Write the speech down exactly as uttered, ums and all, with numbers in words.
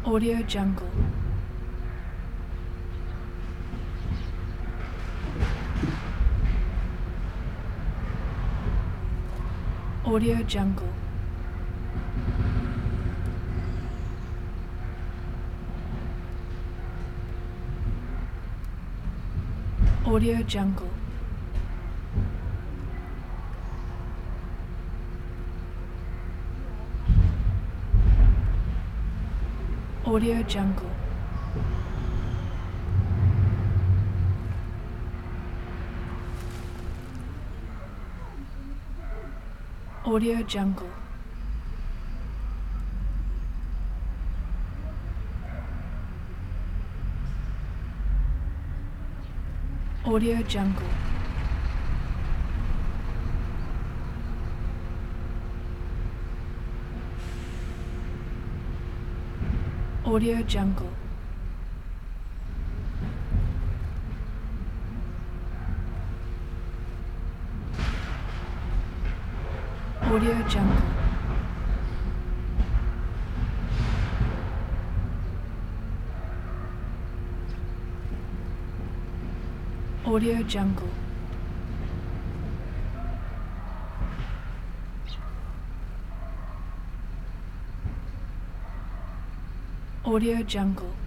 Audio Jungle. Audio Jungle. Audio Jungle. Audio Jungle. Audio Jungle. Audio Jungle. Audio Jungle. Audio Jungle. Audio Jungle. Audio Jungle.